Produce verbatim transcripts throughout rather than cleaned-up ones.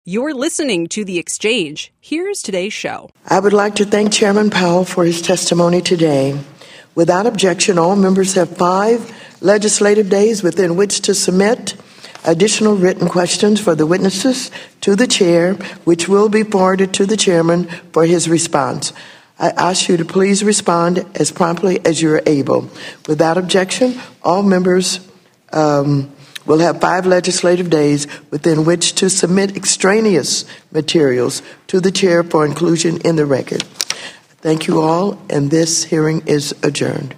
You're listening to The Exchange. Here's today's show. I would like to thank Chairman Powell for his testimony today. Without objection, all members have five legislative days within which to submit additional written questions for the witnesses to the chair, which will be forwarded to the chairman for his response. I ask you to please respond as promptly as you are able. Without objection, all members um, will have five legislative days within which to submit extraneous materials to the chair for inclusion in the record. Thank you all, and this hearing is adjourned.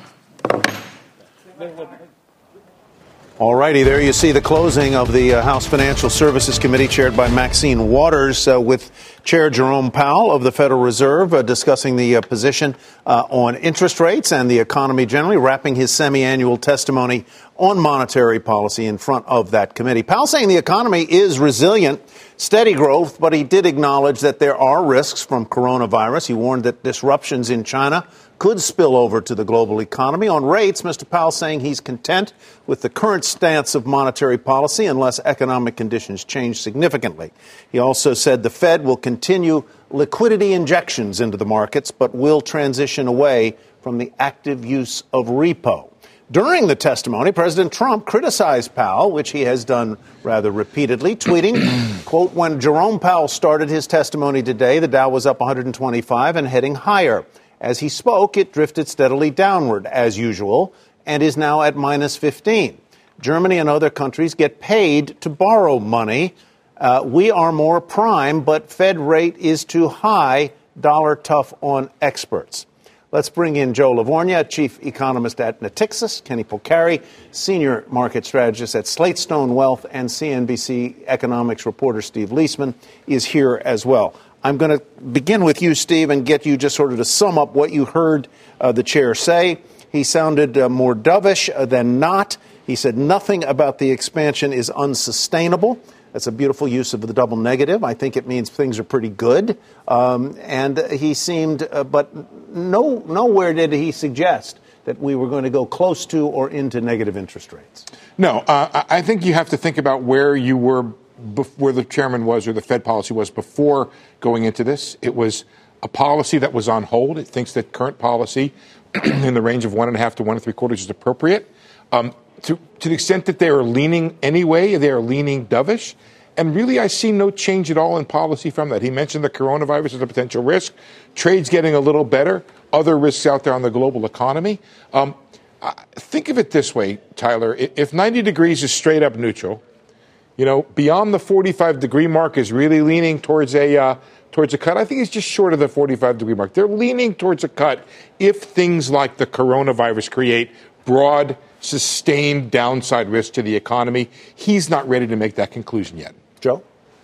All righty, there you see the closing of the uh, House Financial Services Committee chaired by Maxine Waters uh, with Chair Jerome Powell of the Federal Reserve uh, discussing the uh, position uh, on interest rates and the economy generally, wrapping his semi-annual testimony on monetary policy in front of that committee. Powell saying the economy is resilient, steady growth, but he did acknowledge that there are risks from coronavirus. He warned that disruptions in China could spill over to the global economy. On rates, Mister Powell saying he's content with the current stance of monetary policy unless economic conditions change significantly. He also said the Fed will continue liquidity injections into the markets, but will transition away from the active use of repo. During the testimony, President Trump criticized Powell, which he has done rather repeatedly, tweeting, quote, when Jerome Powell started his testimony today, the Dow was up one hundred twenty-five and heading higher. As he spoke, it drifted steadily downward, as usual, and is now at minus fifteen. Germany and other countries get paid to borrow money. Uh, we are more prime, but Fed rate is too high, dollar tough on experts. Let's bring in Joe Lavorgna, chief economist at Natixis, Kenny Polcari, senior market strategist at Slate Stone Wealth, and C N B C economics reporter Steve Leisman is here as well. I'm going to begin with you, Steve, and get you just sort of to sum up what you heard uh, the chair say. He sounded uh, more dovish uh, than not. He said nothing about the expansion is unsustainable. That's a beautiful use of the double negative. I think it means things are pretty good. Um, and he seemed, uh, but no, nowhere did he suggest that we were going to go close to or into negative interest rates. No, uh, I think you have to think about where you were, where the chairman was or the Fed policy was before going into this. It was a policy that was on hold. It thinks that current policy in the range of one and a half to one and three quarters is appropriate. Um, to, to the extent that they are leaning anyway, they are leaning dovish. And really, I see no change at all in policy from that. He mentioned the coronavirus as a potential risk. Trade's getting a little better. Other risks out there on the global economy. Um, uh, think of it this way, Tyler. If ninety degrees is straight up neutral, you know, beyond the forty-five degree mark is really leaning towards a uh, towards a cut. I think it's just short of the forty-five degree mark. They're leaning towards a cut if things like the coronavirus create broad, sustained downside risk to the economy. He's not ready to make that conclusion yet. Joe?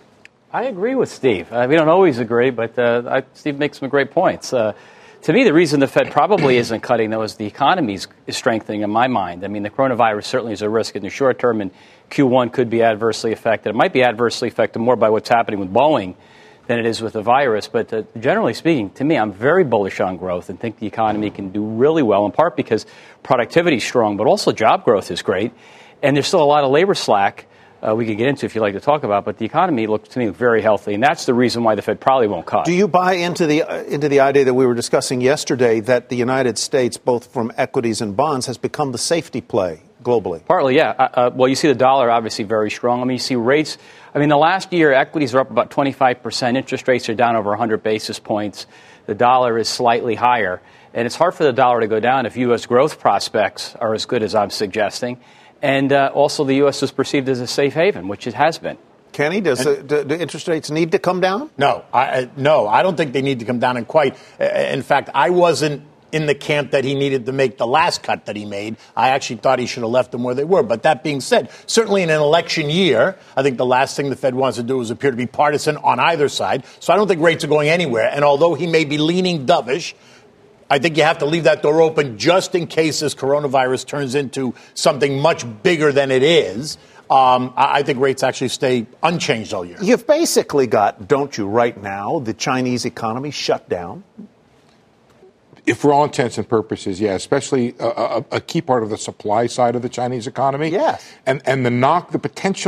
I agree with Steve. Uh, we don't always agree, but uh, I, Steve makes some great points. Uh, to me, the reason the Fed probably isn't cutting, though, is the economy is strengthening in my mind. I mean, the coronavirus certainly is a risk in the short term, and Q one could be adversely affected. It might be adversely affected more by what's happening with Boeing than it is with the virus. But uh, generally speaking, to me, I'm very bullish on growth and think the economy can do really well, in part because productivity is strong, but also job growth is great. And there's still a lot of labor slack uh, we could get into if you'd like to talk about. But the economy looks to me very healthy, and that's the reason why the Fed probably won't cut. Do you buy into the uh, into the idea that we were discussing yesterday that the United States, both from equities and bonds, has become the safety play globally? Partly, yeah. Uh, uh, well, you see the dollar obviously very strong. I mean, you see rates. I mean, the last year, equities are up about twenty-five percent. Interest rates are down over one hundred basis points. The dollar is slightly higher. And it's hard for the dollar to go down if U S growth prospects are as good as I'm suggesting. And uh, also the U S is perceived as a safe haven, which it has been. Kenny, does and, uh, do, do interest rates need to come down? No, I, no, I don't think they need to come down. And quite, uh, in fact, I wasn't in the camp that he needed to make the last cut that he made. I actually thought he should have left them where they were. But that being said, certainly in an election year, I think the last thing the Fed wants to do is appear to be partisan on either side. So I don't think rates are going anywhere. And although he may be leaning dovish, I think you have to leave that door open just in case this coronavirus turns into something much bigger than it is. Um, I think rates actually stay unchanged all year. You've basically got, don't you, right now, the Chinese economy shut down? If for all intents and purposes, yeah, especially a, a, a key part of the supply side of the Chinese economy. Yes. And, and the knock, the potential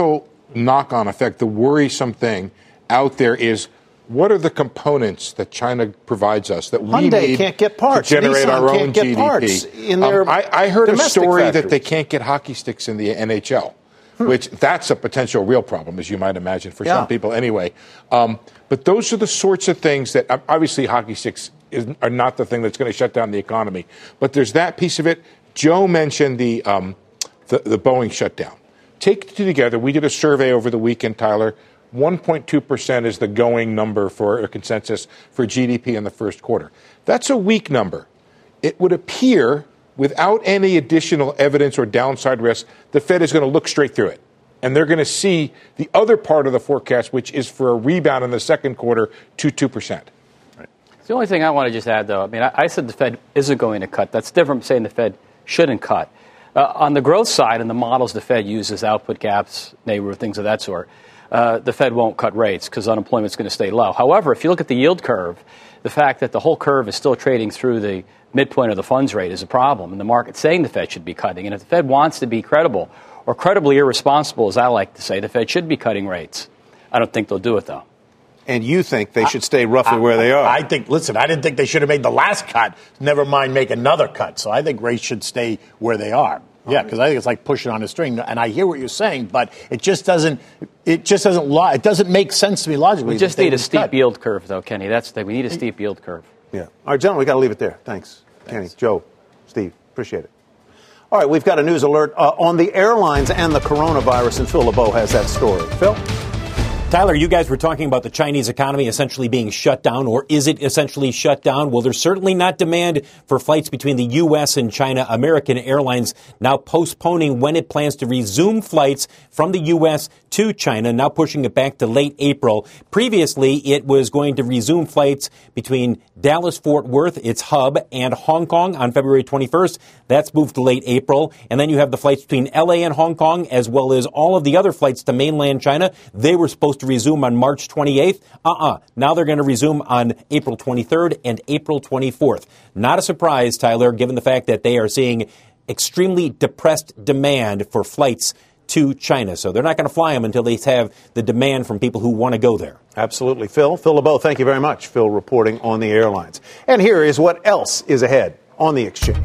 knock-on effect, the worrisome thing out there is, what are the components that China provides us that we Hyundai need can't get parts. to generate Nissan our own can't get G D P? Parts in their um, I, I heard a story factories. that they can't get hockey sticks in the N H L, hmm. which that's a potential real problem, as you might imagine, for yeah. some people anyway. Um, but those are the sorts of things that, obviously, hockey sticks is, are not the thing that's going to shut down the economy. But there's that piece of it. Joe mentioned the, um, the, the Boeing shutdown. Take the two together. We did a survey over the weekend, Tyler. one point two percent is the going number for a consensus for G D P in the first quarter. That's a weak number. It would appear, without any additional evidence or downside risk, the Fed is going to look straight through it. And they're going to see the other part of the forecast, which is for a rebound in the second quarter to two percent. Right. The only thing I want to just add, though, I mean, I, I said the Fed isn't going to cut. That's different from saying the Fed shouldn't cut. Uh, on the growth side, and the models the Fed uses, output gaps, neighborhood, things of that sort, Uh, the Fed won't cut rates because unemployment is going to stay low. However, if you look at the yield curve, the fact that the whole curve is still trading through the midpoint of the funds rate is a problem, and the market's saying the Fed should be cutting. And if the Fed wants to be credible or credibly irresponsible, as I like to say, the Fed should be cutting rates. I don't think they'll do it, though. And you think they should stay roughly I, where they are? I think, listen, I didn't think they should have made the last cut, never mind make another cut. So I think rates should stay where they are. Yeah, because I think it's like pushing on a string, and I hear what you're saying, but it just doesn't. It just doesn't. Lo- it doesn't make sense to me logically. We just need a steep cut. yield curve, though, Kenny. That's the thing. We need a steep yield curve. Yeah. All right, gentlemen, we got to leave it there. Thanks, Thanks, Kenny, Joe, Steve, appreciate it. All right, we've got a news alert uh, on the airlines and the coronavirus, and Phil LeBeau has that story. Phil. Tyler, you guys were talking about the Chinese economy essentially being shut down, or is it essentially shut down? Well, there's certainly not demand for flights between the U S and China. American Airlines now postponing when it plans to resume flights from the U S to China, now pushing it back to late April. Previously, it was going to resume flights between Dallas-Fort Worth, its hub, and Hong Kong on February twenty-first. That's moved to late April. And then you have the flights between L A and Hong Kong, as well as all of the other flights to mainland China. They were supposed to resume on March twenty-eighth. Uh-uh. Now they're going to resume on April twenty-third and April twenty-fourth. Not a surprise, Tyler, given the fact that they are seeing extremely depressed demand for flights to China. So they're not going to fly them until they have the demand from people who want to go there. Absolutely. Phil. Phil LeBeau, thank you very much. Phil reporting on the airlines. And here is what else is ahead on the exchange.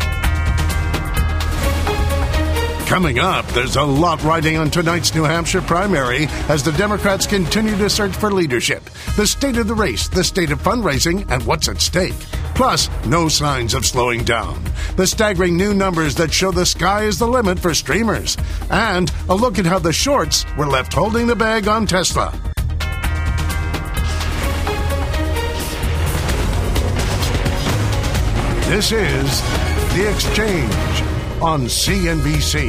Coming up, there's a lot riding on tonight's New Hampshire primary as the Democrats continue to search for leadership. The state of the race, the state of fundraising, and what's at stake. Plus, no signs of slowing down. The staggering new numbers that show the sky is the limit for streamers. And a look at how the shorts were left holding the bag on Tesla. This is The Exchange on C N B C.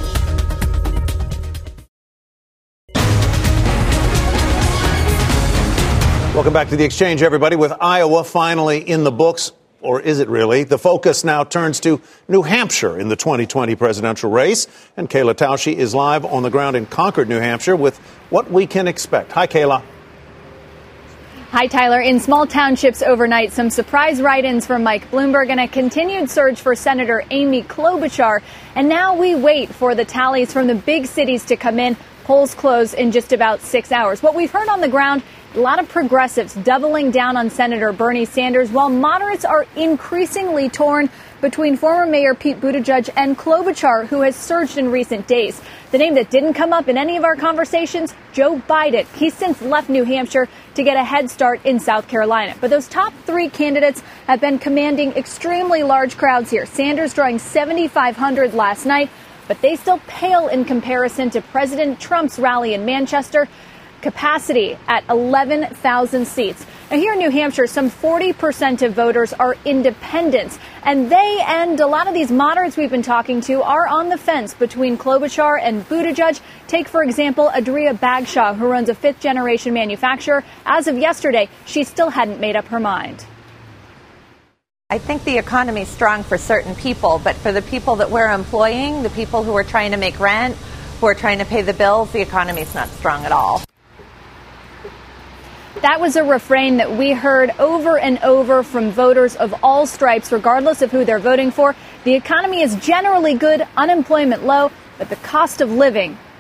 Welcome back to The Exchange, everybody. With Iowa finally in the books, or is it really? The focus now turns to New Hampshire in the twenty twenty presidential race. And Kayla Tausche is live on the ground in Concord, New Hampshire, with what we can expect. Hi, Kayla. Hi, Tyler. In small townships overnight, some surprise write-ins from Mike Bloomberg and a continued surge for Senator Amy Klobuchar. And now we wait for the tallies from the big cities to come in. Polls close in just about six hours. What we've heard on the ground, a lot of progressives doubling down on Senator Bernie Sanders, while moderates are increasingly torn between former Mayor Pete Buttigieg and Klobuchar, who has surged in recent days. The name that didn't come up in any of our conversations, Joe Biden. He's since left New Hampshire to get a head start in South Carolina. But those top three candidates have been commanding extremely large crowds here. Sanders drawing seventy-five hundred last night, but they still pale in comparison to President Trump's rally in Manchester. Capacity at eleven thousand seats. Now, here in New Hampshire, some forty percent of voters are independents, and they and a lot of these moderates we've been talking to are on the fence between Klobuchar and Buttigieg. Take, for example, Adria Bagshaw, who runs a fifth-generation manufacturer. As of yesterday, she still hadn't made up her mind. I think the economy is strong for certain people, but for the people that we're employing, the people who are trying to make rent, who are trying to pay the bills, the economy is not strong at all. That was a refrain that we heard over and over from voters of all stripes, regardless of who they're voting for. The economy is generally good, unemployment low, but the cost of living is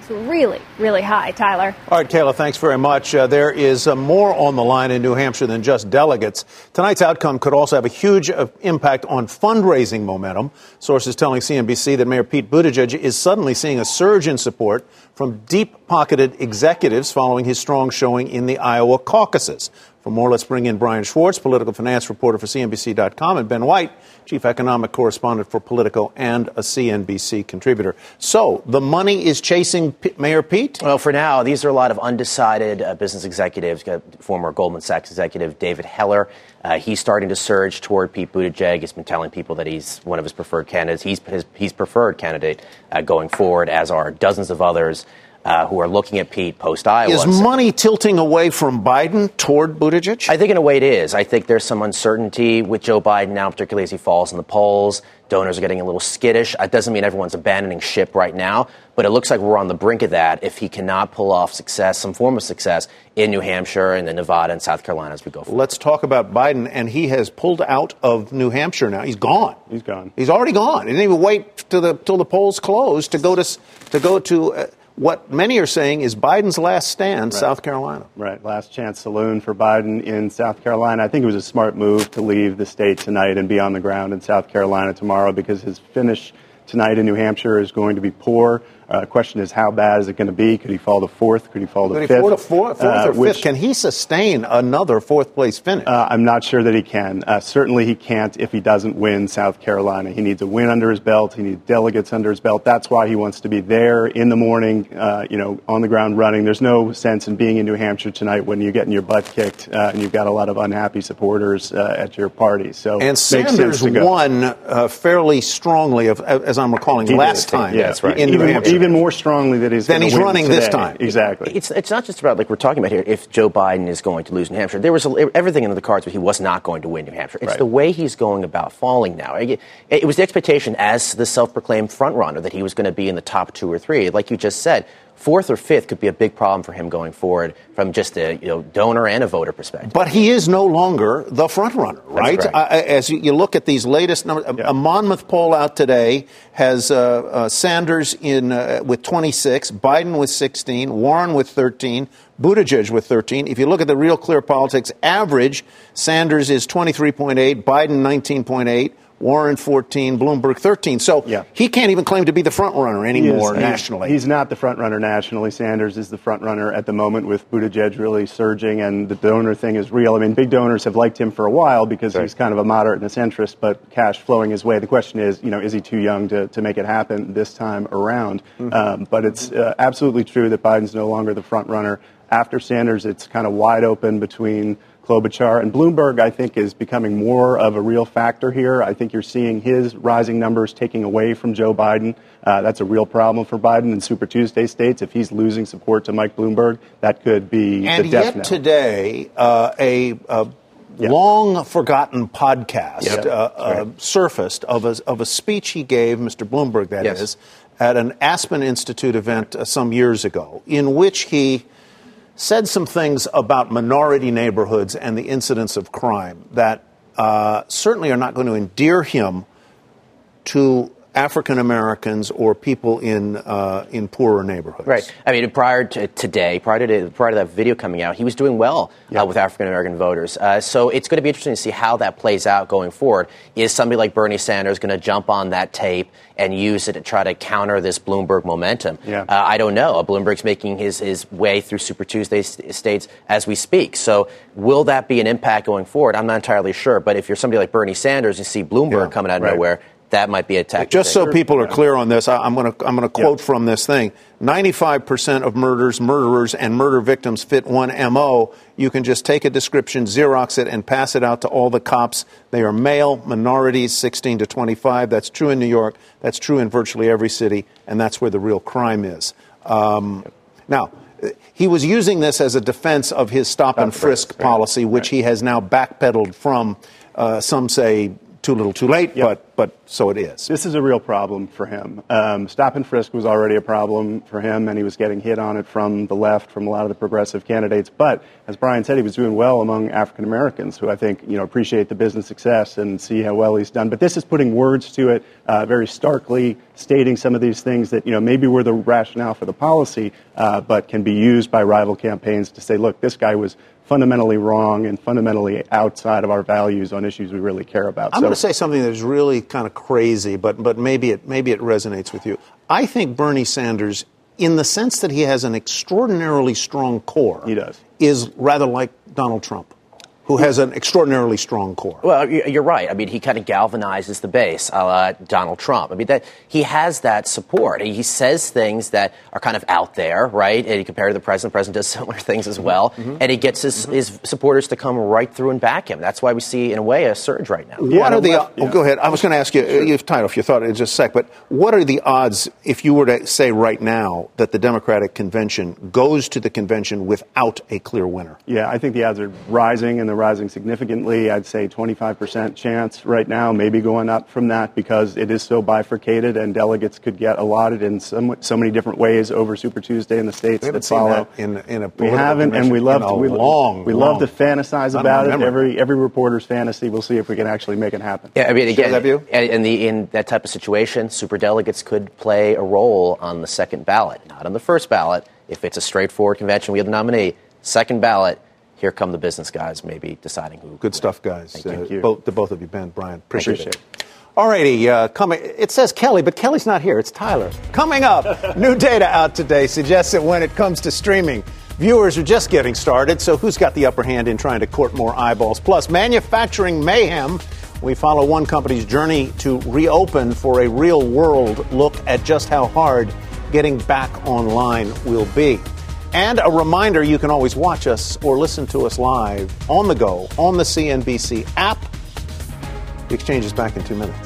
is really, really high. Tyler. All right, Kayla, thanks very much. Uh, there is uh, more on the line in New Hampshire than just delegates. Tonight's outcome could also have a huge uh, impact on fundraising momentum. Sources telling C N B C that Mayor Pete Buttigieg is suddenly seeing a surge in support from deep-pocketed executives following his strong showing in the Iowa caucuses. For more, let's bring in Brian Schwartz, political finance reporter for C N B C dot com, and Ben White, chief economic correspondent for Politico and a C N B C contributor. So the money is chasing P- Mayor Pete? Well, for now, these are a lot of undecided uh, business executives. Got former Goldman Sachs executive David Heller. Uh, he's starting to surge toward Pete Buttigieg. He's been telling people that he's one of his preferred candidates. He's his he's preferred candidate uh, going forward, as are dozens of others. Uh, who are looking at Pete post-Iowa. Is money tilting away from Biden toward Buttigieg? I think in a way it is. I think there's some uncertainty with Joe Biden now, particularly as he falls in the polls. Donors are getting a little skittish. It doesn't mean everyone's abandoning ship right now, but it looks like we're on the brink of that if he cannot pull off success, some form of success in New Hampshire and then Nevada and South Carolina as we go forward. Let's talk about Biden, and he has pulled out of New Hampshire now. He's gone. He's gone. He's already gone. He didn't even wait till the till the polls closed to go to to go to. Uh, What many are saying is Biden's last stand, right. South Carolina. Right. Last chance saloon for Biden in South Carolina. I think it was a smart move to leave the state tonight and be on the ground in South Carolina tomorrow because his finish tonight in New Hampshire is going to be poor. Uh, question is, how bad is it going to be? Could he fall to fourth? Could he fall to Could he fifth? fall to fourth, fourth uh, or which, fifth? Can he sustain another fourth-place finish? Uh, I'm not sure that he can. Uh, certainly he can't if he doesn't win South Carolina. He needs a win under his belt. He needs delegates under his belt. That's why he wants to be there in the morning, uh, you know, on the ground running. There's no sense in being in New Hampshire tonight when you're getting your butt kicked uh, and you've got a lot of unhappy supporters uh, at your party. So and Sanders won uh, fairly strongly, of, as I'm recalling, he last did. time. Yeah, that's right. In even, New Hampshire. even more strongly that he's then he's win running today. this time. Exactly. It's it's not just about, like we're talking about here, if Joe Biden is going to lose New Hampshire. There was a, everything in the cards, but he was not going to win New Hampshire. It's right. the way he's going about falling now. It, it was the expectation as the self-proclaimed frontrunner that he was going to be in the top two or three. Like you just said, fourth or fifth could be a big problem for him going forward from just a you know donor and a voter perspective. But he is no longer the front runner, right? Uh, as you, you look at these latest numbers, yeah. a Monmouth poll out today has uh, uh, Sanders in uh, with twenty-six, Biden with sixteen, Warren with thirteen, Buttigieg with thirteen. If you look at the Real Clear Politics average, Sanders is twenty-three point eight, Biden nineteen point eight. Warren fourteen, Bloomberg thirteen. So yeah. he can't even claim to be the front runner anymore he is, nationally. He's not the front runner nationally. Sanders is the front runner at the moment with Buttigieg really surging, and the donor thing is real. I mean, big donors have liked him for a while because right. he's kind of a moderate and a centrist, but cash flowing his way. The question is, you know, is he too young to, to make it happen this time around? Mm-hmm. Um, but it's uh, absolutely true that Biden's no longer the front runner. After Sanders, it's kind of wide open between Klobuchar and Bloomberg. I think is becoming more of a real factor here. I think you're seeing his rising numbers taking away from Joe Biden. Uh, that's a real problem for Biden in Super Tuesday states. If he's losing support to Mike Bloomberg, that could be and the death yet knell. today, uh, a, a yeah. long-forgotten podcast yep. uh, right. uh, surfaced of a, of a speech he gave, Mister Bloomberg, that yes. is, at an Aspen Institute event uh, some years ago, in which he said some things about minority neighborhoods and the incidence of crime that uh, certainly are not going to endear him to African Americans or people in uh, in poorer neighborhoods. Right. I mean, prior to today, prior to prior to that video coming out, he was doing well yeah. uh, with African American voters. Uh, so it's going to be interesting to see how that plays out going forward. Is somebody like Bernie Sanders going to jump on that tape and use it to try to counter this Bloomberg momentum? Yeah. Uh, I don't know. Bloomberg's making his, his way through Super Tuesday st- states as we speak. So will that be an impact going forward? I'm not entirely sure. But if you're somebody like Bernie Sanders, you see Bloomberg yeah, coming out of right. nowhere, that might be a tactic. Just so people are clear on this, I'm going to I'm going to quote yeah. from this thing. ninety-five percent of murders, murderers, and murder victims fit one M O. You can just take a description, Xerox it, and pass it out to all the cops. They are male, minorities, sixteen to twenty-five. That's true in New York. That's true in virtually every city, and that's where the real crime is. Um, now, he was using this as a defense of his stop and frisk policy, which he has now backpedaled from, uh, some say, too little too late, Yep. but but so it is. This is a real problem for him. Um, stop and frisk was already a problem for him, and he was getting hit on it from the left, from a lot of the progressive candidates. But as Brian said, he was doing well among African Americans, who I think you know appreciate the business success and see how well he's done. But this is putting words to it, uh, very starkly stating some of these things that you know maybe were the rationale for the policy, uh, but can be used by rival campaigns to say, look, this guy was fundamentally wrong and fundamentally outside of our values on issues we really care about. I'm so, going to say something that's really kind of crazy, but but maybe it maybe it resonates with you. I think Bernie Sanders, in the sense that he has an extraordinarily strong core, he does, is rather like Donald Trump, who has an extraordinarily strong core. Well, you're right. I mean, he kind of galvanizes the base, a la Donald Trump. I mean, that he has that support. He says things that are kind of out there, right? And he compared to the president. The president does similar things as well. Mm-hmm. And he gets his, mm-hmm. his supporters to come right through and back him. That's why we see, in a way, a surge right now. Yeah, what are the? Left, yeah. Oh, go ahead. I was going to ask you. Sure. You've tied off your thought in just a sec. But what are the odds, if you were to say right now, that the Democratic convention goes to the convention without a clear winner? Yeah, I think the odds are rising, and they're rising significantly. I'd say twenty-five percent chance right now, maybe going up from that because it is so bifurcated and delegates could get allotted in so, so many different ways over Super Tuesday in the states we that follow. That in, in a we haven't, and we love to, we, long, we long, love to fantasize about it. Every every reporter's fantasy. We'll see if we can actually make it happen. Yeah, I mean, again, in, the, in that type of situation, superdelegates could play a role on the second ballot, not on the first ballot. If it's a straightforward convention, we have the nominee. Second ballot. Here come the business guys, maybe deciding who. Good stuff, guys. Thank uh, you. Both, the both of you, Ben, Brian. Appreciate, appreciate it. it. All righty, uh, coming. It says Kelly, but Kelly's not here. It's Tyler. Coming up, new data out today suggests that when it comes to streaming, viewers are just getting started. So who's got the upper hand in trying to court more eyeballs? Plus, manufacturing mayhem. We follow one company's journey to reopen for a real-world look at just how hard getting back online will be. And a reminder, you can always watch us or listen to us live on the go on the C N B C app. The Exchange is back in two minutes.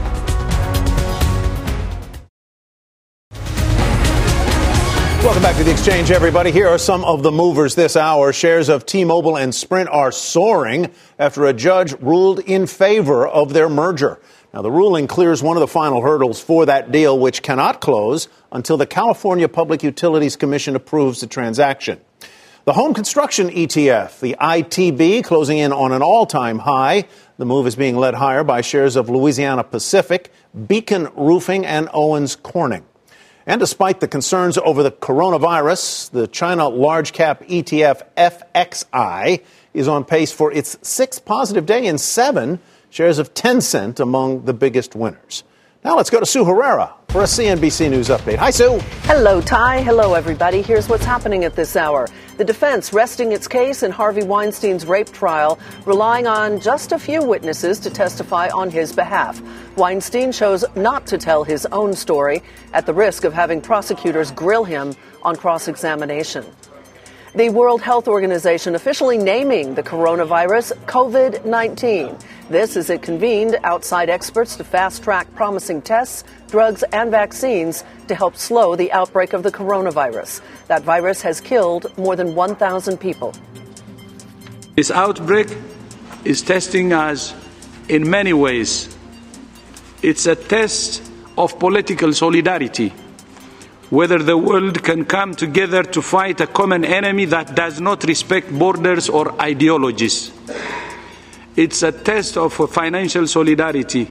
Welcome back to The Exchange, everybody. Here are some of the movers this hour. Shares of T-Mobile and Sprint are soaring after a judge ruled in favor of their merger. Now, the ruling clears one of the final hurdles for that deal, which cannot close until the California Public Utilities Commission approves the transaction. The home construction E T F, the I T B, closing in on an all-time high. The move is being led higher by shares of Louisiana Pacific, Beacon Roofing, and Owens Corning. And despite the concerns over the coronavirus, the China large-cap E T F F X I is on pace for its sixth positive day in seven. Shares of Tencent among the biggest winners. Now let's go to Sue Herrera for a C N B C News update. Hi, Sue. Hello, Ty. Hello, everybody. Here's what's happening at this hour. The defense resting its case in Harvey Weinstein's rape trial, relying on just a few witnesses to testify on his behalf. Weinstein chose not to tell his own story at the risk of having prosecutors grill him on cross-examination. The World Health Organization officially naming the coronavirus COVID nineteen. This as it convened outside experts to fast-track promising tests, drugs, and vaccines to help slow the outbreak of the coronavirus. That virus has killed more than one thousand people. This outbreak is testing us in many ways. It's a test of political solidarity. Whether the world can come together to fight a common enemy that does not respect borders or ideologies. It's a test of financial solidarity.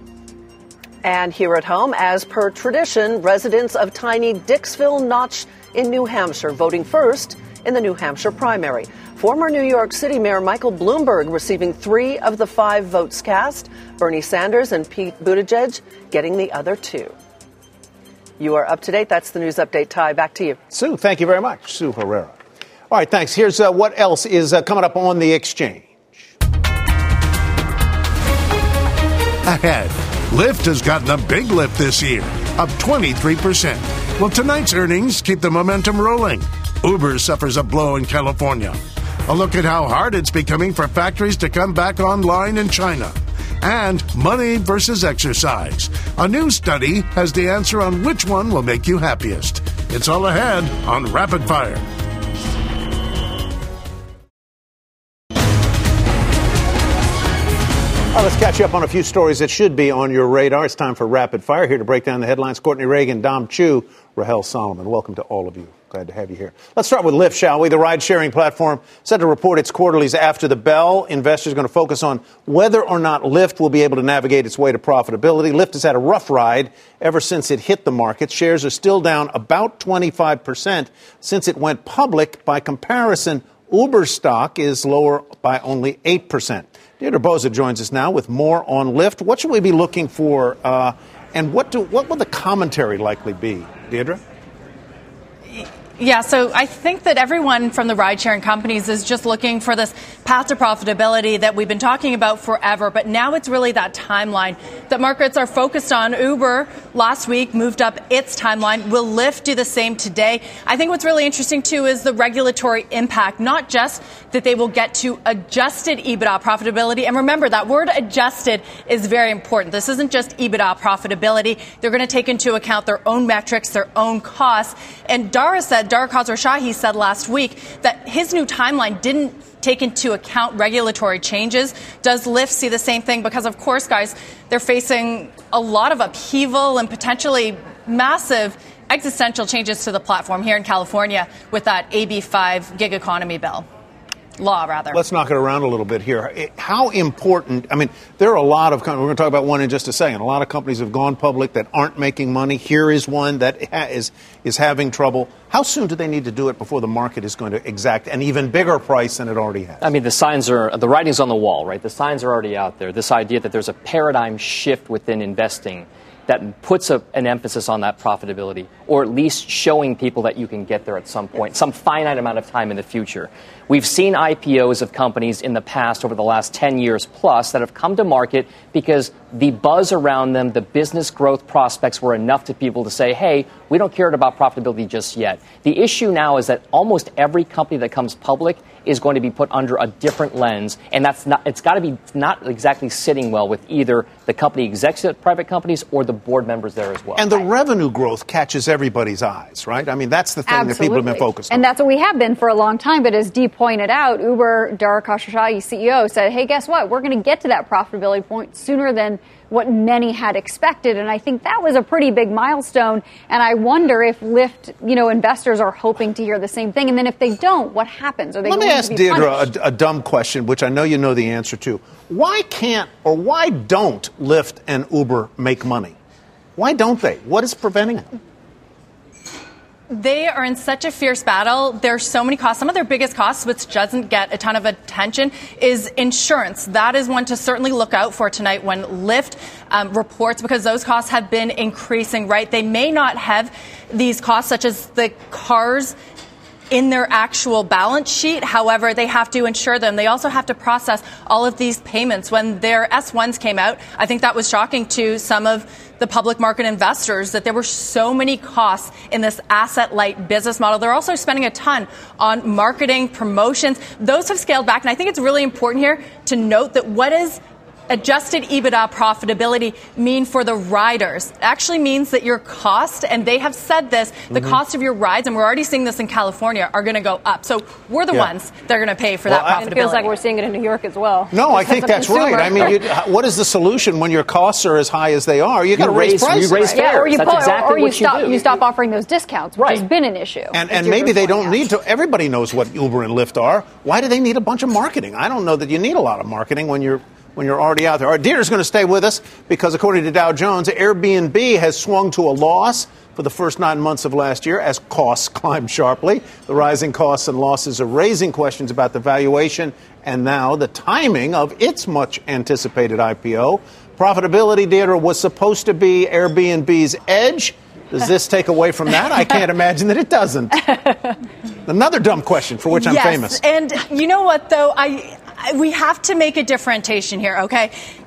And here at home, as per tradition, residents of tiny Dixville Notch in New Hampshire voting first in the New Hampshire primary. Former New York City Mayor Michael Bloomberg receiving three of the five votes cast. Bernie Sanders and Pete Buttigieg getting the other two. You are up to date. That's the news update. Ty, back to you. Sue, thank you very much. Sue Herrera. All right, thanks. Here's uh, what else is uh, coming up on The Exchange. Ahead, Lyft has gotten a big lift this year, up twenty-three percent. Well, tonight's earnings keep the momentum rolling. Uber suffers a blow in California. A look at how hard it's becoming for factories to come back online in China. And money versus exercise. A new study has the answer on which one will make you happiest. It's all ahead on Rapid Fire. Well, let's catch up on a few stories that should be on your radar. It's time for Rapid Fire. Here to break down the headlines, Courtney Reagan, Dom Chu, Rahel Solomon. Welcome to all of you. Glad to have you here. Let's start with Lyft, shall we? The ride-sharing platform set to report its quarterlies after the bell. Investors are going to focus on whether or not Lyft will be able to navigate its way to profitability. Lyft has had a rough ride ever since it hit the market. Shares are still down about twenty-five percent since it went public. By comparison, Uber stock is lower by only eight percent. Deirdre Boza joins us now with more on Lyft. What should we be looking for, uh, and what do what will the commentary likely be, Deirdre? Yeah, so I think that everyone from the ride-sharing companies is just looking for this path to profitability that we've been talking about forever. But now it's really that timeline that markets are focused on. Uber last week moved up its timeline. Will Lyft do the same today? I think what's really interesting, too, is the regulatory impact, not just that they will get to adjusted EBITDA profitability. And remember, that word adjusted is very important. This isn't just EBITDA profitability. They're going to take into account their own metrics, their own costs. And Dara said, Dara Khosrowshahi said last week that his new timeline didn't take into account regulatory changes. Does Lyft see the same thing? Because, of course, guys, they're facing a lot of upheaval and potentially massive existential changes to the platform here in California with that A B five gig economy bill. Law, rather. Let's knock it around a little bit here. How important, I mean, there are a lot of, we're going to talk about one in just a second. A lot of companies have gone public that aren't making money. Here is one that is is having trouble. How soon do they need to do it before the market is going to exact an even bigger price than it already has? I mean, the signs are, the writing's on the wall, right? The signs are already out there. This idea that there's a paradigm shift within investing that puts a, an emphasis on that profitability, or at least showing people that you can get there at some point, some finite amount of time in the future. We've seen I P Os of companies in the past over the last ten years plus that have come to market because the buzz around them, the business growth prospects were enough to people to say, hey, we don't care about profitability just yet. The issue now is that almost every company that comes public is going to be put under a different lens, and that's not, it's got to be not exactly sitting well with either the company execs at private companies or the board members there as well. And the revenue growth catches everybody's eyes, right? I mean, that's the thing Absolutely. that people have been focused on. And that's what we have been for a long time. But as Dee pointed out, Uber, Dara Khosrowshahi, C E O, said, hey, guess what? We're going to get to that profitability point sooner than what many had expected. And I think that was a pretty big milestone. And I wonder if Lyft, you know, investors are hoping to hear the same thing. And then if they don't, what happens? Are they Let going me ask to be Deirdre punished? a, a dumb question, which I know you know the answer to. Why can't or why don't Lyft and Uber make money? Why don't they? What is preventing them? They are in such a fierce battle. There's so many costs. Some of their biggest costs, which doesn't get a ton of attention, is insurance. That is one to certainly look out for tonight when Lyft um, reports, because those costs have been increasing, right? They may not have these costs, such as the cars, in their actual balance sheet. However, they have to insure them. They also have to process all of these payments. When their S ones came out, I think that was shocking to some of the public market investors that there were so many costs in this asset-light business model. They're also spending a ton on marketing, promotions. Those have scaled back. And I think it's really important here to note that what is adjusted EBITDA profitability mean for the riders? It actually means that your cost, and they have said this, the mm-hmm. cost of your rides, and we're already seeing this in California, are going to go up. So we're the yeah. ones that are going to pay for well, that profitability. It feels like we're seeing it in New York as well. No, I think that's right. I mean, you, what is the solution when your costs are as high as they are? You got to raise prices. You raise fares. Yeah, or you, that's pull, exactly or you what stop, you do. You stop offering those discounts, which right. has been an issue. And, and maybe they don't need to. Everybody knows what Uber and Lyft are. Why do they need a bunch of marketing? I don't know that you need a lot of marketing when you're when you're already out there. All right, Deirdre's going to stay with us because, according to Dow Jones, Airbnb has swung to a loss for the first nine months of last year as costs climb sharply. The rising costs and losses are raising questions about the valuation and now the timing of its much-anticipated I P O. Profitability, Deirdre, was supposed to be Airbnb's edge. Does this take away from that? I can't imagine that it doesn't. Another dumb question for which I'm yes, famous. And you know what, though? I... We have to make a differentiation here, okay?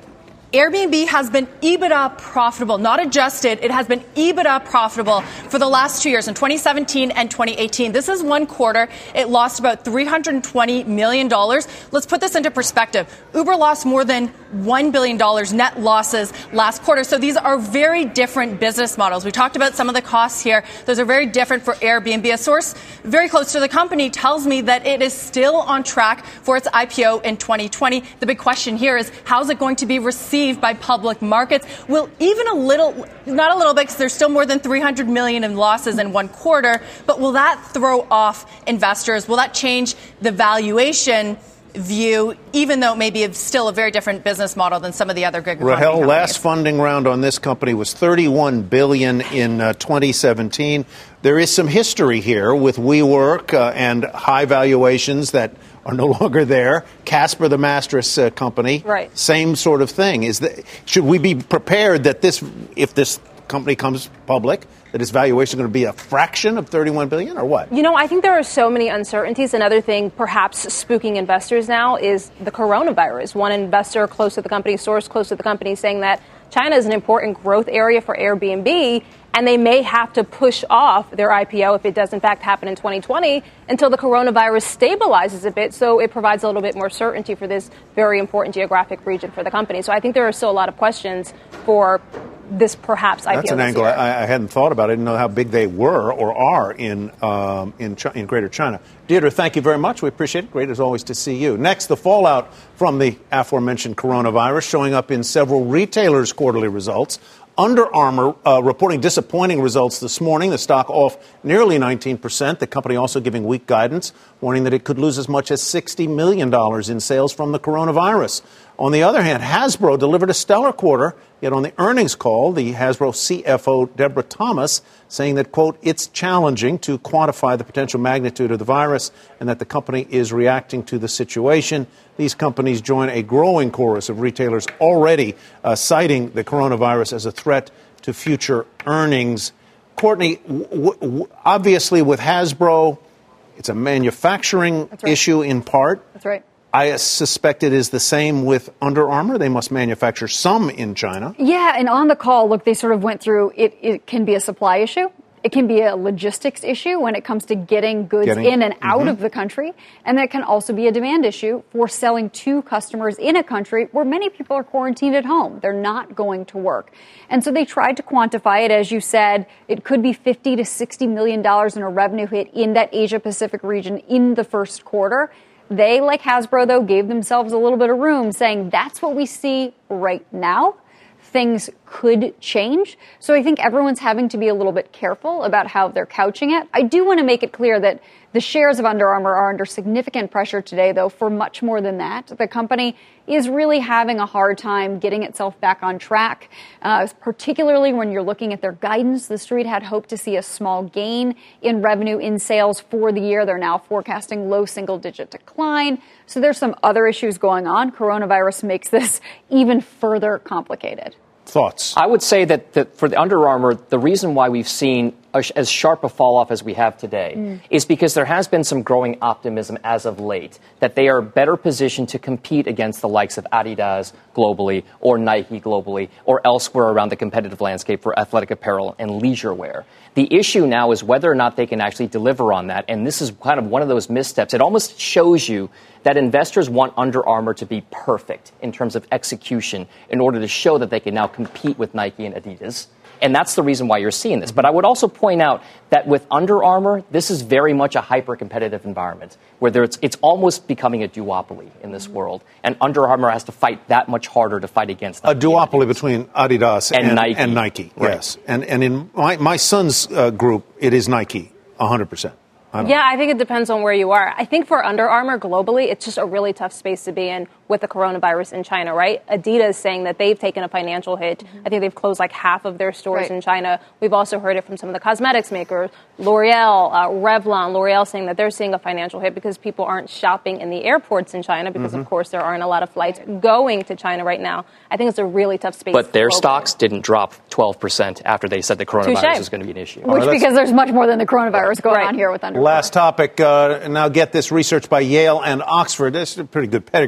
Airbnb has been EBITDA profitable, not adjusted. It has been EBITDA profitable for the last two years, in twenty seventeen and twenty eighteen. This is one quarter. It lost about three hundred twenty million dollars. Let's put this into perspective. Uber lost more than one billion dollars net losses last quarter. So these are very different business models. We talked about some of the costs here. Those are very different for Airbnb. A source very close to the company tells me that it is still on track for its I P O in twenty twenty. The big question here is, how is it going to be received by public markets? Will even a little, not a little bit, because there's still more than three hundred million in losses in one quarter, but will that throw off investors? Will that change the valuation view, even though it may be still a very different business model than some of the other gig economy Rahel, companies? last funding round on this company was thirty-one billion dollars in uh, twenty seventeen. There is some history here with WeWork uh, and high valuations that are no longer there. Casper, the mattress uh, company, right. Same sort of thing. Is that, should we be prepared that this, if this company comes public, that its valuation is going to be a fraction of thirty-one billion dollars or what? You know, I think there are so many uncertainties. Another thing perhaps spooking investors now is the coronavirus. One investor close to the company, source close to the company, saying that China is an important growth area for Airbnb, and they may have to push off their I P O if it does in fact happen in twenty twenty until the coronavirus stabilizes a bit, so it provides a little bit more certainty for this very important geographic region for the company. So I think there are still a lot of questions for this perhaps I P O. That's an this angle year. I, I hadn't thought about. I didn't know how big they were or are in um, in, Chi- in Greater China. Deirdre, thank you very much. We appreciate it. Great as always to see you. Next, the fallout from the aforementioned coronavirus showing up in several retailers' quarterly results. Under Armour uh, reporting disappointing results this morning. The stock off nearly nineteen percent. The company also giving weak guidance, warning that it could lose as much as sixty million dollars in sales from the coronavirus. On the other hand, Hasbro delivered a stellar quarter, yet on the earnings call, the Hasbro C F O, Deborah Thomas, saying that, quote, it's challenging to quantify the potential magnitude of the virus and that the company is reacting to the situation. These companies join a growing chorus of retailers already uh, citing the coronavirus as a threat to future earnings. Courtney, w- w- obviously with Hasbro, it's a manufacturing That's right. issue in part. That's right. I suspect it is the same with Under Armour. They must manufacture some in China. Yeah, and on the call, look, they sort of went through it. It can be a supply issue. It can be a logistics issue when it comes to getting goods Getting- in and out Mhm. of the country. And that can also be a demand issue for selling to customers in a country where many people are quarantined at home. They're not going to work. And so they tried to quantify it. As you said, it could be fifty to sixty million dollars in a revenue hit in that Asia Pacific region in the first quarter. They, like Hasbro, though, gave themselves a little bit of room, saying that's what we see right now. Things could change. So I think everyone's having to be a little bit careful about how they're couching it. I do want to make it clear that the shares of Under Armour are under significant pressure today, though, for much more than that. The company is really having a hard time getting itself back on track, uh, particularly when you're looking at their guidance. The street had hoped to see a small gain in revenue in sales for the year. They're now forecasting low single-digit decline. So there's some other issues going on. Coronavirus makes this even further complicated. Thoughts? I would say that, that for the Under Armour, the reason why we've seen a, as sharp a fall off as we have today Mm. is because there has been some growing optimism as of late that they are better positioned to compete against the likes of Adidas globally or Nike globally or elsewhere around the competitive landscape for athletic apparel and leisure wear. The issue now is whether or not they can actually deliver on that. And this is kind of one of those missteps. It almost shows you that investors want Under Armour to be perfect in terms of execution in order to show that they can now compete with Nike and Adidas. And that's the reason why you're seeing this. But I would also point out that with Under Armour, this is very much a hyper-competitive environment where there it's, it's almost becoming a duopoly in this world. And Under Armour has to fight that much harder to fight against A duopoly between Adidas And and, Nike. and Nike, Right. yes. And and in my, my son's uh, group, it is Nike, one hundred percent. I don't Yeah, I think it depends on where you are. I think for Under Armour globally, it's just a really tough space to be in with the coronavirus in China, right? Adidas saying that they've taken a financial hit. Mm-hmm. I think they've closed like half of their stores Right. in China. We've also heard it from some of the cosmetics makers, L'Oreal, uh, Revlon, L'Oreal saying that they're seeing a financial hit because people aren't shopping in the airports in China because, Mhm. of course, there aren't a lot of flights going to China right now. I think it's a really tough space. But their globally. stocks didn't drop twelve percent after they said the coronavirus Touche. is going to be an issue. Which, because there's much more than the coronavirus going on here with Under Armour. Last topic. Uh, now get this research by Yale and Oxford. There's pretty good pedigrees there.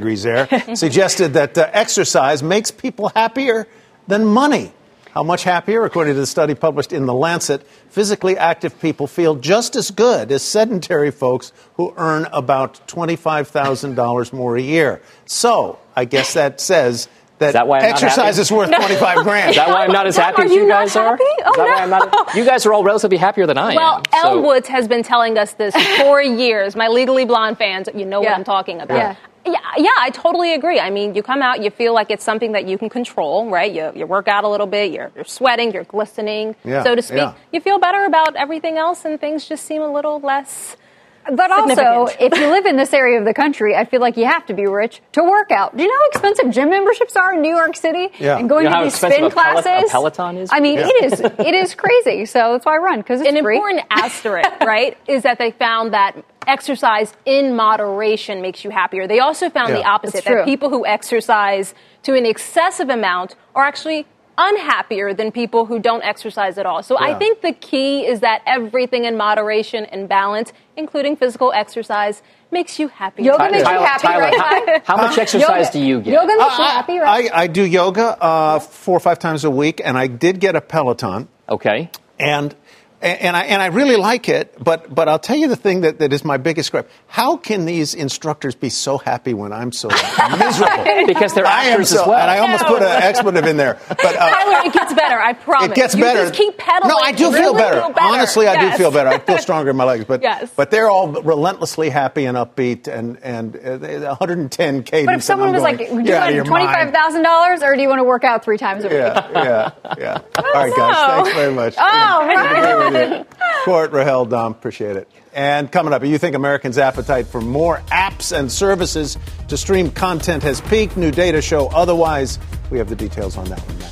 uh, suggested that uh, exercise makes people happier than money. How much happier? According to the study published in The Lancet, physically active people feel just as good as sedentary folks who earn about twenty-five thousand dollars more a year. So I guess that says that, is that why I'm exercise is worth twenty-five grand. Is that why I'm not as happy are as you, you guys not are? happy? Oh, is that no. why I'm not? You guys are all relatively happier than I well, am. Well, Elle so. Woods has been telling us this for years. My Legally Blonde fans, you know Yeah. what I'm talking about. Yeah. Yeah, yeah, I totally agree. I mean, you come out, you feel like it's something that you can control, right? You, you work out a little bit, you're, you're sweating, you're glistening, Yeah, so to speak. yeah. You feel better about everything else, and things just seem a little less. But also, significant. if you live in this area of the country, I feel like you have to be rich to work out. Do you know how expensive gym memberships are in New York City? Yeah. And going You know to how these expensive spin a Pel- classes? a Peloton is? I mean, Yeah. it is it is crazy. So that's why I run, because it's An free. important asterisk, right, is that they found that exercise in moderation makes you happier. They also found Yeah. the opposite, It's true. that people who exercise to an excessive amount are actually unhappier than people who don't exercise at all. So I Yeah. think the key is that everything in moderation and balance, including physical exercise, makes you happier. Yoga makes Tyler, you happy, Tyler, right? how, Ty? how much exercise do you get? Yoga makes you I, happy, right? I, I do yoga uh, four or five times a week, and I did get a Peloton. Okay. And and I and I really like it, but but I'll tell you the thing that, that is my biggest gripe. How can these instructors be so happy when I'm so miserable? Because they're I am actors so, as well. and I almost put an expletive in there. But uh, Tyler, it gets better, I promise. it gets you better. Just keep pedaling. No, I do You feel, really better. feel better. Honestly, I Yes. do feel better. I feel stronger in my legs. But Yes. but they're all relentlessly happy and upbeat, and and uh, they- one hundred ten cadence. But if someone and was I'm like, going, do you "Get out of want your twenty-five mind." thousand dollars or do you want to work out three times a week? Yeah, yeah, yeah. All right, guys. Thanks very much. Oh, Good to be with right. you. Court, Rahel, Dom, appreciate it. And coming up, you think Americans' appetite for more apps and services to stream content has peaked? New data show otherwise. We have the details on that one next.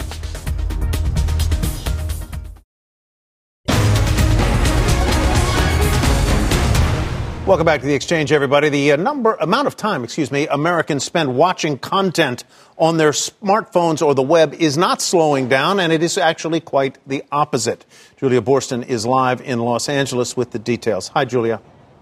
Welcome back to The Exchange, everybody. The uh, number, amount of time, excuse me, Americans spend watching content on their smartphones or the web is not slowing down, and it is actually quite the opposite. Julia Boorstin is live in Los Angeles with the details. Hi, Julia.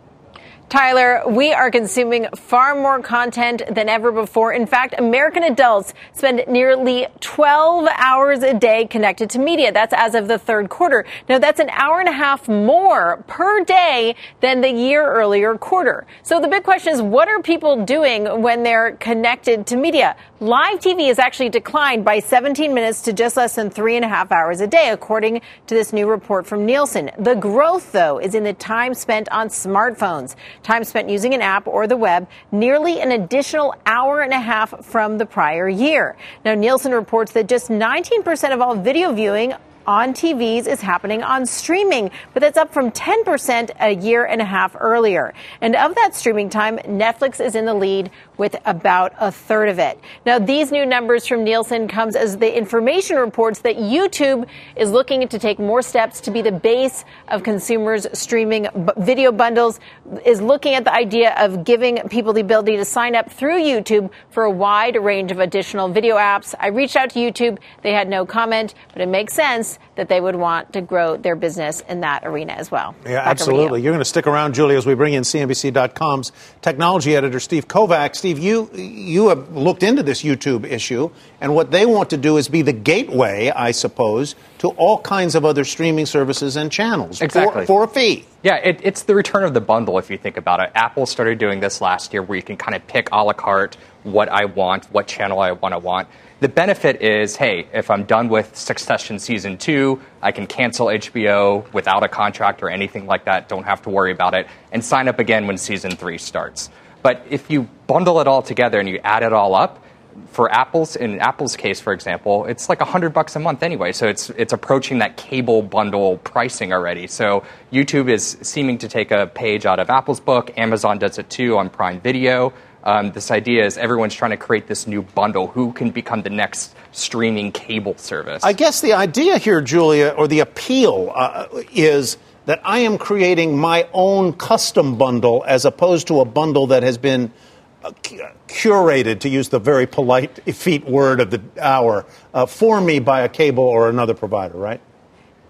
Tyler, we are consuming far more content than ever before. In fact, American adults spend nearly twelve hours a day connected to media. That's as of the third quarter. Now, that's an hour and a half more per day than the year earlier quarter. So the big question is, what are people doing when they're connected to media? Live T V has actually declined by seventeen minutes to just less than three and a half hours a day, according to this new report from Nielsen. The growth, though, is in the time spent on smartphones. Time spent using an app or the web, nearly an additional hour and a half from the prior year. Now, Nielsen reports that just nineteen percent of all video viewing on T Vs is happening on streaming, but that's up from ten percent a year and a half earlier. And of that streaming time, Netflix is in the lead with about a third of it. Now, these new numbers from Nielsen comes as the information reports that YouTube is looking to take more steps to be the base of consumers' streaming b- video bundles, is looking at the idea of giving people the ability to sign up through YouTube for a wide range of additional video apps. I reached out to YouTube. They had no comment, but it makes sense that they would want to grow their business in that arena as well. Yeah, Back absolutely. You. You're going to stick around, Julia, as we bring in C N B C dot com's technology editor, Steve Kovacs. Steve, you you have looked into this YouTube issue, and what they want to do is be the gateway, I suppose, to all kinds of other streaming services and channels Exactly. for, for a fee. Yeah, it, it's the return of the bundle, if you think about it. Apple started doing this last year where you can kind of pick a la carte what I want, what channel I want to want. The benefit is, hey, if I'm done with Succession Season two, I can cancel H B O without a contract or anything like that, don't have to worry about it, and sign up again when Season three starts. But if you bundle it all together and you add it all up, for Apple's, in Apple's case, for example, it's like one hundred bucks a month anyway, so it's it's approaching that cable bundle pricing already. So YouTube is seeming to take a page out of Apple's book. Amazon does it too on Prime Video. Um, this idea is everyone's trying to create this new bundle. Who can become the next streaming cable service? I guess the idea here, Julia, or the appeal uh, is that I am creating my own custom bundle as opposed to a bundle that has been uh, curated, to use the very polite effete word of the hour, uh, for me by a cable or another provider, right?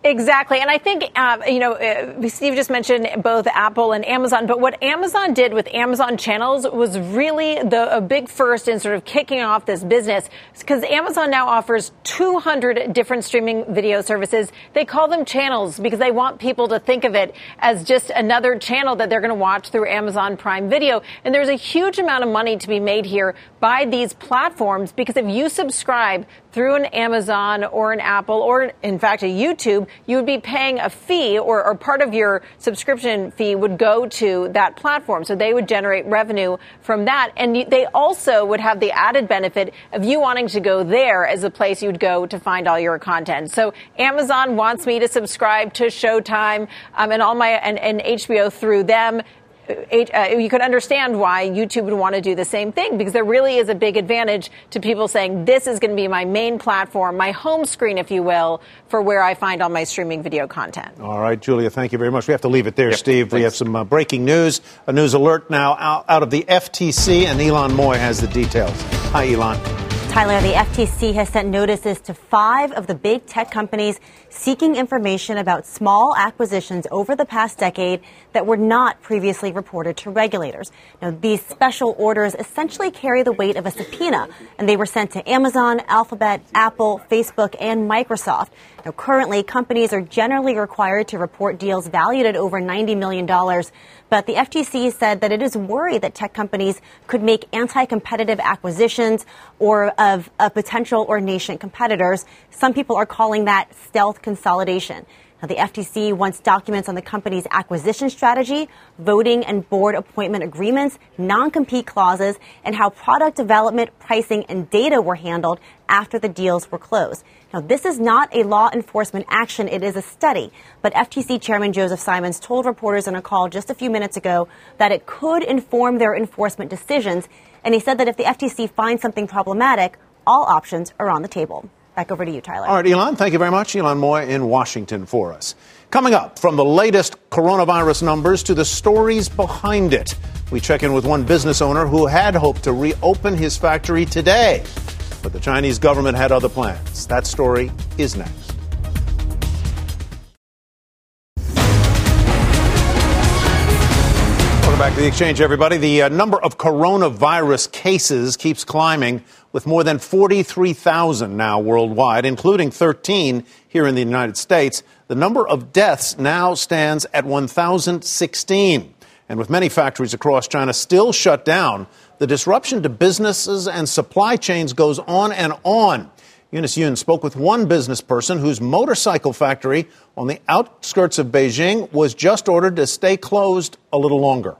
Exactly. And I think, um, you know, uh, Steve just mentioned both Apple and Amazon. But what Amazon did with Amazon Channels was really the a big first in sort of kicking off this business, because Amazon now offers two hundred different streaming video services. They call them channels because they want people to think of it as just another channel that they're going to watch through Amazon Prime Video. And there's a huge amount of money to be made here by these platforms, because if you subscribe through an Amazon or an Apple or, in fact, a YouTube, you would be paying a fee, or, or part of your subscription fee would go to that platform. So they would generate revenue from that. And they also would have the added benefit of you wanting to go there as a place you'd go to find all your content. So Amazon wants me to subscribe to Showtime um, and all my and, and H B O through them. Uh, you could understand why YouTube would want to do the same thing, because there really is a big advantage to people saying this is going to be my main platform, my home screen, if you will, for where I find all my streaming video content. All right, Julia, thank you very much. We have to leave it there, yep, Steve. Thanks. We have some uh, breaking news, a news alert now out, out of the F T C, and Elon Moy has the details. Hi, Elon. Tyler, the F T C has sent notices to five of the big tech companies seeking information about small acquisitions over the past decade that were not previously reported to regulators. Now, these special orders essentially carry the weight of a subpoena, and they were sent to Amazon, Alphabet, Apple, Facebook, and Microsoft. Now, currently, companies are generally required to report deals valued at over ninety million dollars, but the F T C said that it is worried that tech companies could make anti-competitive acquisitions or of a potential or nascent competitors. Some people are calling that stealth consolidation. Now, the F T C wants documents on the company's acquisition strategy, voting and board appointment agreements, non-compete clauses, and how product development, pricing, and data were handled after the deals were closed. Now, this is not a law enforcement action. It is a study. But F T C Chairman Joseph Simons told reporters on a call just a few minutes ago that it could inform their enforcement decisions. And he said that if the F T C finds something problematic, all options are on the table. Back over to you, Tyler. All right, Elon, thank you very much. Elon Moy in Washington for us. Coming up, from the latest coronavirus numbers to the stories behind it, we check in with one business owner who had hoped to reopen his factory today. But the Chinese government had other plans. That story is next. Welcome back to The Exchange, everybody. The uh, number of coronavirus cases keeps climbing, with more than forty-three thousand now worldwide, including thirteen here in the United States. The number of deaths now stands at one thousand sixteen. And with many factories across China still shut down, the disruption to businesses and supply chains goes on and on. Eunice Yoon spoke with one business person whose motorcycle factory on the outskirts of Beijing was just ordered to stay closed a little longer.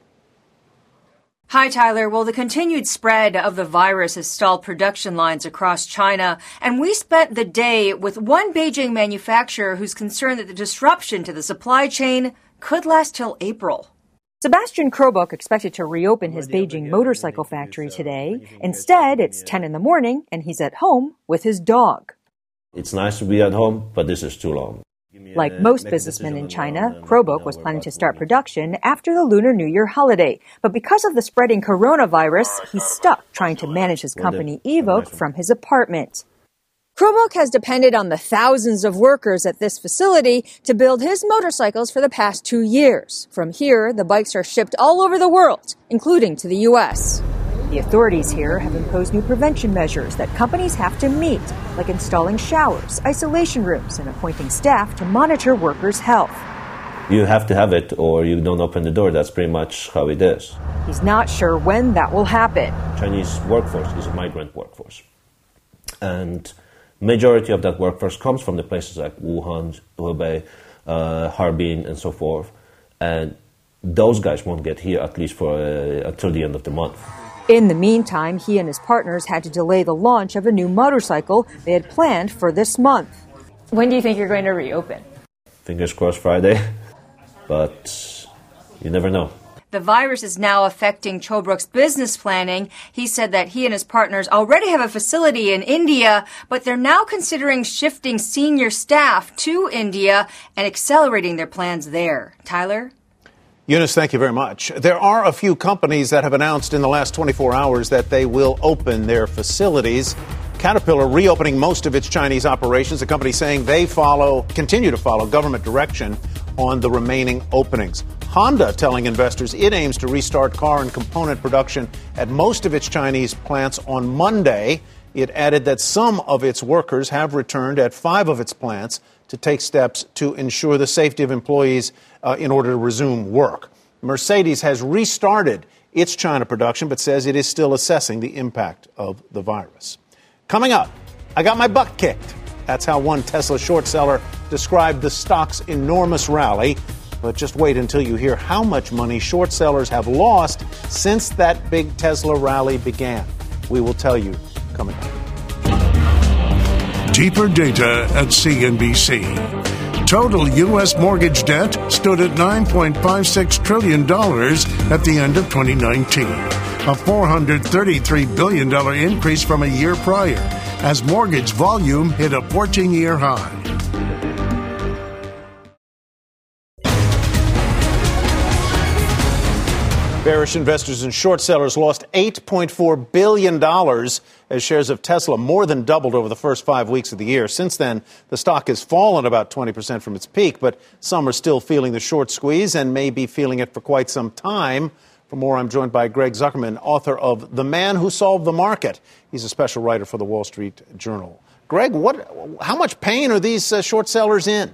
Hi, Tyler. Well, the continued spread of the virus has stalled production lines across China, and we spent the day with one Beijing manufacturer who's concerned that the disruption to the supply chain could last till April. Sebastian Krobuk expected to reopen his Beijing motorcycle factory today. Instead, it's ten in the morning, and he's at home with his dog. It's nice to be at home, but this is too long. Like most businessmen in China, Krobuk was planning to start production after the Lunar New Year holiday. But because of the spreading coronavirus, he's stuck trying to manage his company Evoke from his apartment. Krobuk has depended on the thousands of workers at this facility to build his motorcycles for the past two years. From here, the bikes are shipped all over the world, including to the U S. The authorities here have imposed new prevention measures that companies have to meet, like installing showers, isolation rooms, and appointing staff to monitor workers' health. You have to have it or you don't open the door. That's pretty much how it is. He's not sure when that will happen. Chinese workforce is a migrant workforce. And majority of that workforce comes from the places like Wuhan, Hubei, uh, Harbin, and so forth. And those guys won't get here at least for uh, until the end of the month. In the meantime, he and his partners had to delay the launch of a new motorcycle they had planned for this month. When do you think you're going to reopen? Fingers crossed Friday, but you never know. The virus is now affecting Krobuk's business planning. He said that he and his partners already have a facility in India, but they're now considering shifting senior staff to India and accelerating their plans there. Tyler? Eunice, thank you very much. There are a few companies that have announced in the last twenty-four hours that they will open their facilities. Caterpillar reopening most of its Chinese operations. The company saying they follow, continue to follow government direction on the remaining openings. Honda telling investors it aims to restart car and component production at most of its Chinese plants on Monday. It added that some of its workers have returned at five of its plants to take steps to ensure the safety of employees uh, in order to resume work. Mercedes has restarted its China production, but says it is still assessing the impact of the virus. Coming up, I got my butt kicked. That's how one Tesla short seller described the stock's enormous rally. But just wait until you hear how much money short sellers have lost since that big Tesla rally began. We will tell you coming up. Deeper data at C N B C. Total U S mortgage debt stood at nine point five six trillion dollars at the end of twenty nineteen, a four hundred thirty-three billion dollars increase from a year prior, as mortgage volume hit a fourteen-year high. Bearish investors and short sellers lost eight point four billion dollars as shares of Tesla more than doubled over the first five weeks of the year. Since then, the stock has fallen about twenty percent from its peak, but some are still feeling the short squeeze and may be feeling it for quite some time. For more, I'm joined by Greg Zuckerman, author of The Man Who Solved the Market. He's a special writer for the Wall Street Journal. Greg, what? How much pain are these uh, short sellers in?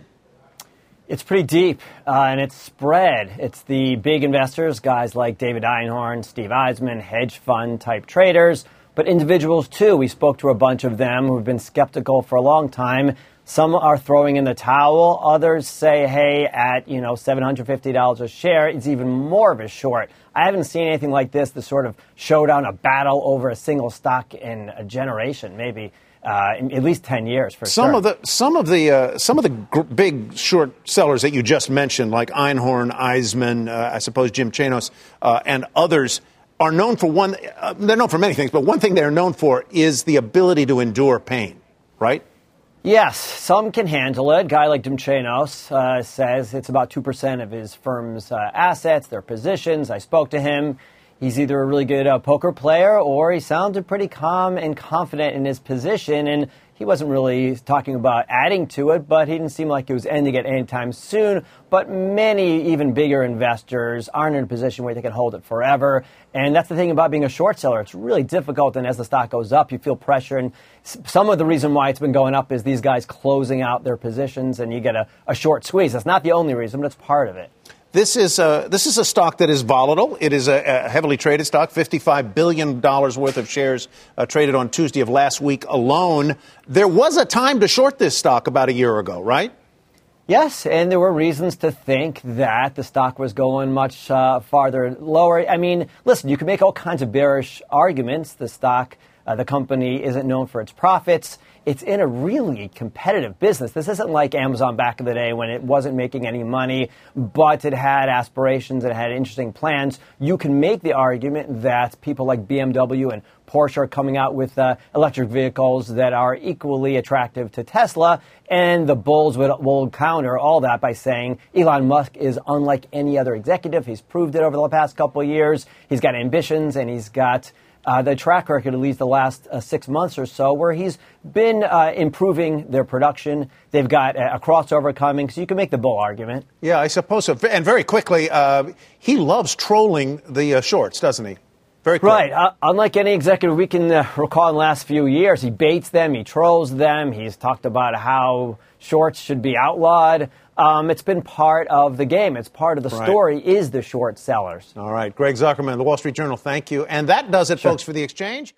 It's pretty deep, uh, and it's spread. It's the big investors, guys like David Einhorn, Steve Eisman, hedge fund type traders, but individuals too. We spoke to a bunch of them who've been skeptical for a long time. Some are throwing in the towel. Others say, hey, at, you know, seven hundred fifty dollars a share, it's even more of a short. I haven't seen anything like this, the sort of showdown, a battle over a single stock in a generation, maybe. Uh, in at least ten years for some sure. of the some of the uh, some of the gr- big short sellers that you just mentioned, like Einhorn, Eisman, uh, I suppose Jim Chanos, uh, and others, are known for one. Uh, they're known for many things, but one thing they're known for is the ability to endure pain. Right? Yes, some can handle it. A guy like Jim Chanos uh, says it's about two percent of his firm's uh, assets, their positions. I spoke to him. He's either a really good uh, poker player or he sounded pretty calm and confident in his position. And he wasn't really talking about adding to it, but he didn't seem like it was ending it anytime soon. But many even bigger investors aren't in a position where they can hold it forever. And that's the thing about being a short seller. It's really difficult. And as the stock goes up, you feel pressure. And some of the reason why it's been going up is these guys closing out their positions and you get a, a short squeeze. That's not the only reason, but it's part of it. This is a, this is a stock that is volatile. It is a, a heavily traded stock, fifty-five billion dollars worth of shares uh, traded on Tuesday of last week alone. There was a time to short this stock about a year ago, right? Yes, and there were reasons to think that the stock was going much uh, farther lower. I mean, listen, you can make all kinds of bearish arguments. The stock, uh, the company isn't known for its profits. It's in a really competitive business. This isn't like Amazon back in the day when it wasn't making any money, but it had aspirations, it had interesting plans. You can make the argument that people like B M W and Porsche are coming out with uh, electric vehicles that are equally attractive to Tesla, and the bulls will, will counter all that by saying Elon Musk is unlike any other executive. He's proved it over the past couple of years. He's got ambitions, and he's got Uh, the track record, at least the last uh, six months or so, where he's been uh, improving their production. They've got a, a crossover coming, so you can make the bull argument. Yeah, I suppose so. And very quickly, uh, he loves trolling the uh, shorts, doesn't he? Very quick. Right. Uh, unlike any executive we can uh, recall in the last few years, he baits them, he trolls them. He's talked about how shorts should be outlawed. Um, it's been part of the game. It's part of the Right. story is the short sellers. All right. Greg Zuckerman, The Wall Street Journal, thank you. And that does it, Sure. folks, for The Exchange.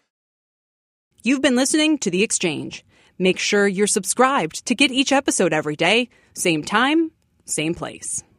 You've been listening to The Exchange. Make sure you're subscribed to get each episode every day. Same time, same place.